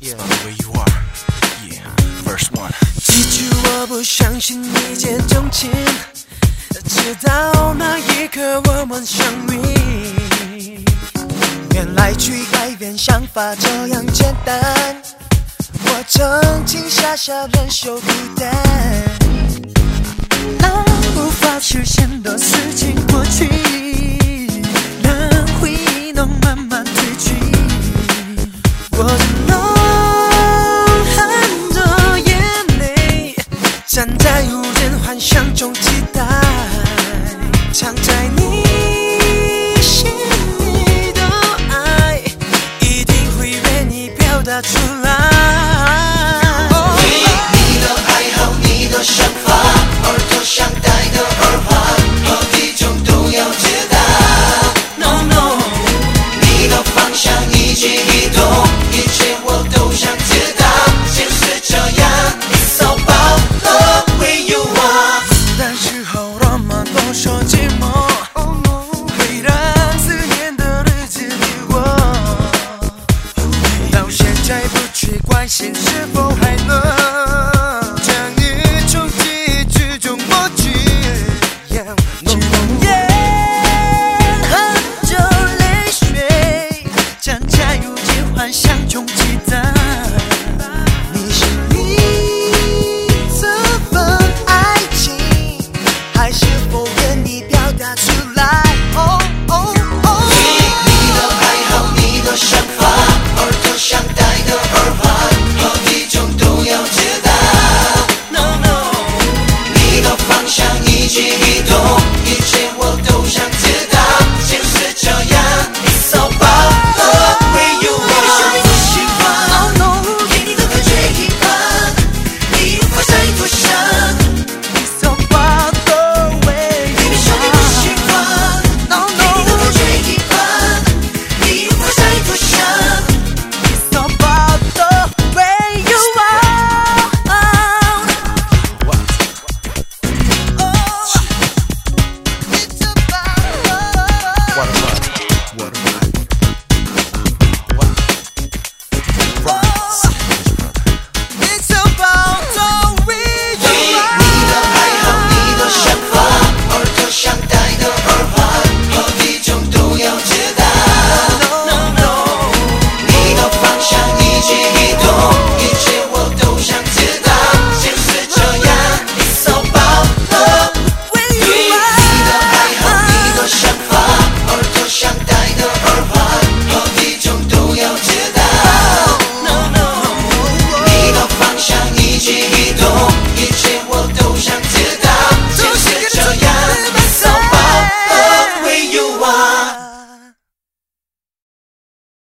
Yeah. By the way you are. Yeah. Verse 1. 记住，我不相信一见钟情，直到那一刻我们相遇。原来去改变想法这样简单，我曾经傻傻忍受孤单。那无法实现的事情过去，让回忆能慢慢褪去。我的梦含着眼泪，站在无人幻想中期待，藏在你心里的爱，一定会愿意表达出来。 你的爱好，你的想法，耳朵想戴的耳环和体重都要知道。 No no， 你的方向一举一动，一切我都想知道。就是这样 ，It's all about love with you are。 但是后人们都说寂寞会让思念的日子离我，到现在不去关心是否还能。